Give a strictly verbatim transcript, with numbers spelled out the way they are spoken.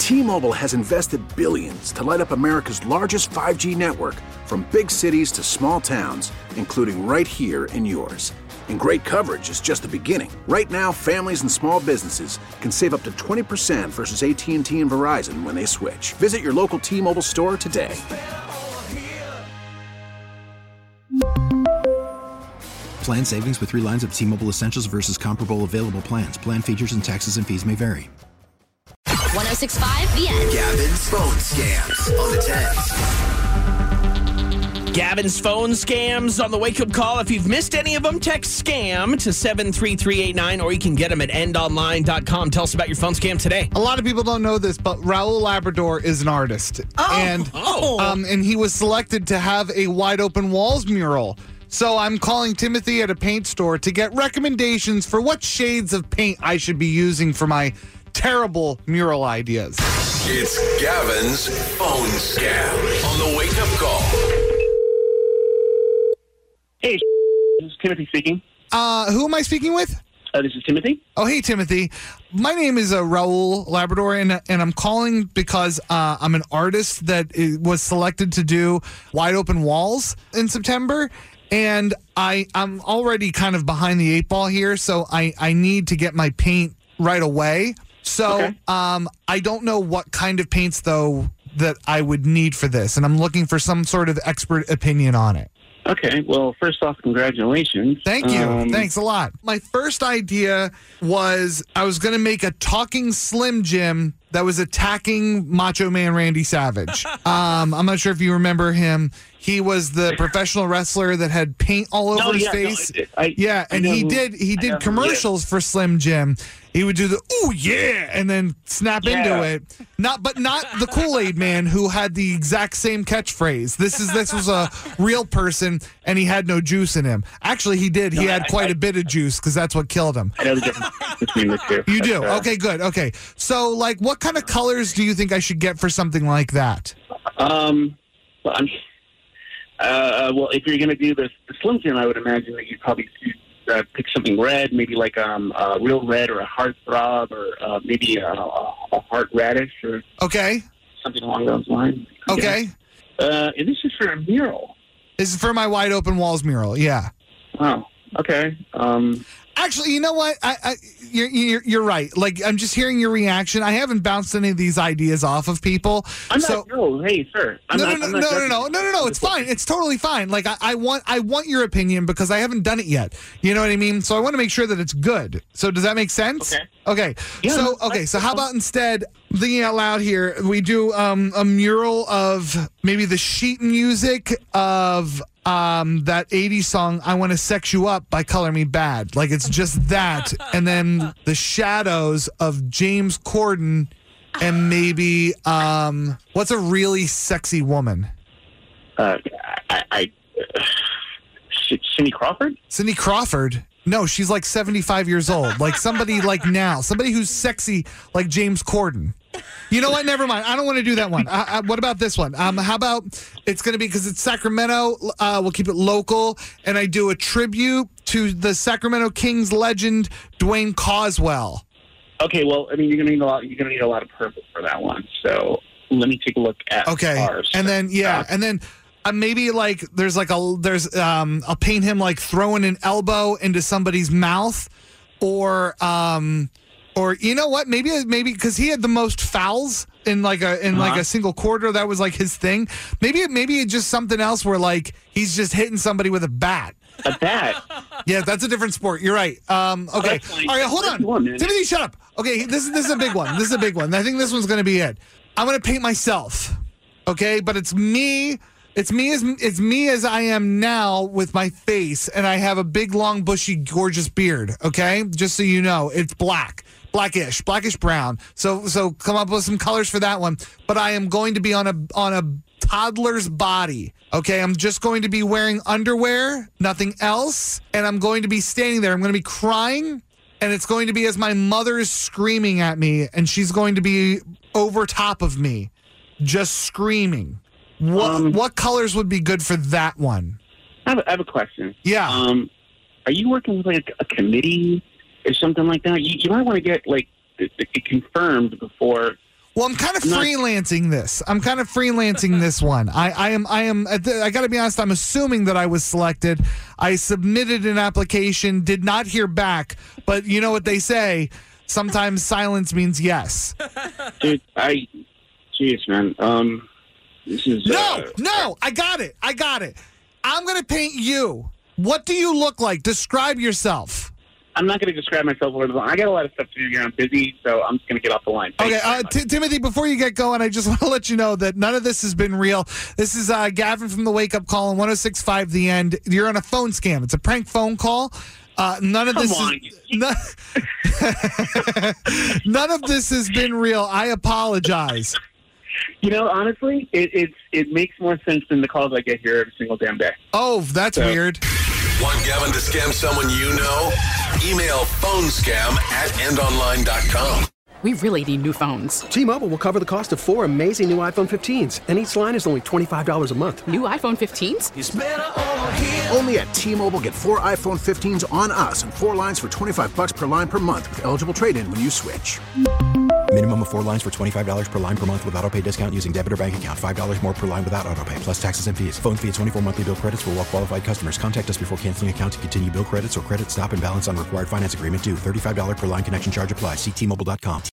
T-Mobile has invested billions to light up America's largest five G network, from big cities to small towns, including right here in yours. And great coverage is just the beginning. Right now, families and small businesses can save up to twenty percent versus A T and T and Verizon when they switch. Visit your local T-Mobile store today. Plan savings with three lines of T-Mobile Essentials versus comparable available plans. Plan features and taxes and fees may vary. one oh six point five The End. Gavin's phone scams on the tens. Gavin's phone scams on the wake-up call. If you've missed any of them, text SCAM to seven three three eight nine, or you can get them at end online dot com. Tell us about your phone scam today. A lot of people don't know this, but Raul Labrador is an artist. Oh. And, Oh. Um, and he was selected to have a Wide Open Walls mural. So I'm calling Timothy at a paint store to get recommendations for what shades of paint I should be using for my terrible mural ideas. It's Gavin's phone scam on the wake up call. Hey, this is Timothy speaking. Uh, who am I speaking with? Uh, this is Timothy. Oh, hey, Timothy. My name is uh, Raul Labrador, and, and I'm calling because uh, I'm an artist that i- was selected to do Wide Open Walls in September. And I, I'm already kind of behind the eight ball here, so I, I need to get my paint right away. So Okay. um, I don't know what kind of paints, though, that I would need for this. And I'm looking for some sort of expert opinion on it. Okay, well, first off, congratulations. Thank you. Um, Thanks a lot. My first idea was I was going to make a talking Slim Jim that was attacking Macho Man Randy Savage. um, I'm not sure if you remember him. He was the professional wrestler that had paint all over No, his yeah, no, face. I- I- yeah, I and know he who- did he I know did who commercials for Slim Jim. He would do the ooh yeah and then snap Yeah. into it. Not but not the Kool-Aid man who had the exact same catchsphrase. This is this was a real person and he had no juice in him. Actually, he did. He No, had I- quite I- a bit of juice because that's what killed him. I know the difference between the two. You do? But, uh, Okay, good. Okay. So, like, what kind of colors do you think I should get for something like that? Um, well, I'm, uh, well, if you're going to do the, the Slim Jim, I would imagine that you'd probably uh, pick something red, maybe like um, a real red or a heartthrob or uh, maybe a, a, a heart radish or Okay. something along those lines. I guess. Okay. Uh, and this is for a mural. This is for my Wide Open Walls mural. Yeah. Wow. Okay. Um, Actually, you know what? I, I you're, you're you're right. Like, I'm just hearing your reaction. I haven't bounced any of these ideas off of people. I'm so, not. No, hey, sir. I'm no, not, no, I'm no, not no, no, judging no, you. no, no, no. It's fine. It's totally fine. Like, I, I want, I want your opinion because I haven't done it yet. You know what I mean? So I want to make sure that it's good. So does that make sense? Okay. Okay. Yeah, so no, okay. I- So how about instead, thinking out loud here, we do um, a mural of maybe the sheet music of um, that eighties song "I Want to Sex You Up" by Color Me Bad. Like, it's just that, and then the shadows of James Corden, and maybe um, what's a really sexy woman? Uh, I, I uh, Sh- Cindy Crawford. Cindy Crawford. No, she's like seventy-five years old. Like somebody like now. Somebody who's sexy like James Corden. You know what? Never mind. I don't want to do that one. Uh, uh, what about this one? Um, how about it's going to be, because it's Sacramento, uh, we'll keep it local, and I do a tribute to the Sacramento Kings legend, Dwayne Coswell. Okay, well, I mean, you're gonna need a lot. You're gonna need a lot of purple for that one. So let me take a look at Okay. ours. And then, yeah, Uh, and then uh, maybe like there's like a, there's, um, I'll paint him like throwing an elbow into somebody's mouth, or, um, or you know what? Maybe, maybe because he had the most fouls in like a in like Uh-huh. a single quarter. That was like his thing. Maybe, maybe it's just something else where like he's just hitting somebody with a bat. a bat. Yeah, that's a different sport. You're right. Um, okay. That's fine. All right, hold That's on. one, man. Timothy, shut up. Okay, this is this is a big one. This is a big one. I think this one's going to be it. I'm going to paint myself. Okay, but it's me. It's me as it's me as I am now with my face, and I have a big, long, bushy, gorgeous beard. Okay, just so you know, it's black, blackish, blackish brown. So so come up with some colors for that one. But I am going to be on a on a toddler's body. Okay, I'm just going to be wearing underwear, nothing else, and I'm going to be standing there. I'm going to be crying, and it's going to be as my mother is screaming at me, and she's going to be over top of me, just screaming. What Um, what colors would be good for that one? I have, a, I have a question. Yeah. Um, are you working with like a committee or something like that? You, you might want to get like it, it confirmed before. Well, I'm kind of I'm not- freelancing this. I'm kind of freelancing this one. I, I am. I am. I got to be honest. I'm assuming that I was selected. I submitted an application, did not hear back. But you know what they say? Sometimes silence means yes. Dude, I, jeez, man. Um, this is No, uh, no. I got it. I got it. I'm gonna paint you. What do you look like? Describe yourself. I'm not going to describe myself over the phone. I got a lot of stuff to do here. I'm busy, so I'm just going to get off the line. Thank Okay, you very uh, much. T- Timothy, before you get going, I just want to let you know that none of this has been real. This is uh, Gavin from the Wake Up Call on one oh six point five The End. You're on a phone scam. It's a prank phone call. Uh, none of Come this on, is none, none of this has been real. I apologize. You know, honestly, it, it's it makes more sense than the calls I get here every single damn day. Oh, that's So- weird. Want Gavin to scam someone you know? Email phonescam at end online dot com. We really need new phones. T-Mobile will cover the cost of four amazing new iPhone fifteens, and each line is only twenty-five dollars a month. New iPhone fifteens? Only at T-Mobile, get four iPhone fifteens on us and four lines for twenty-five bucks per line per month with eligible trade-in when you switch. Minimum of four lines for twenty-five dollars per line per month with autopay discount using debit or bank account. five dollars more per line without autopay, plus taxes and fees. Phone fee at twenty-four monthly bill credits for well-qualified customers. Contact us before canceling account to continue bill credits or credit stop and balance on required finance agreement due. thirty-five dollars per line connection charge applies. See T Mobile dot com.